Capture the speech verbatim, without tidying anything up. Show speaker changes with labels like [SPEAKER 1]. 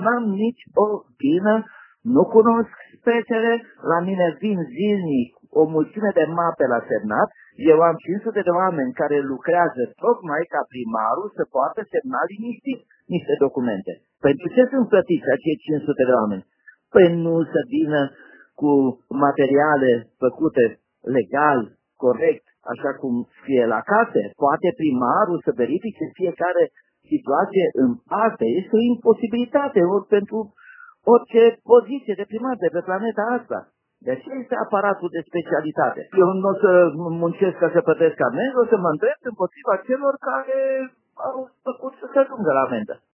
[SPEAKER 1] n-am nici o vină, nu cunosc spețele, la mine vin zilnic o mulțime de mape la semnat, eu am cinci sute de oameni care lucrează tocmai ca primarul să poată semna liniștit niște documente. Pentru ce sunt plătiți acei cinci sute de oameni? Păi nu să vină cu materiale făcute legal, corect, așa cum fie la case. Poate primarul să verifice fiecare situație în parte. Este o imposibilitate ori pentru orice poziție de primar de pe planeta asta. De aceea este aparatul de specialitate. Eu nu o să muncesc ca să plătesc amenzi, o să mă îndrept împotriva celor care au făcut să se ajungă la amendă.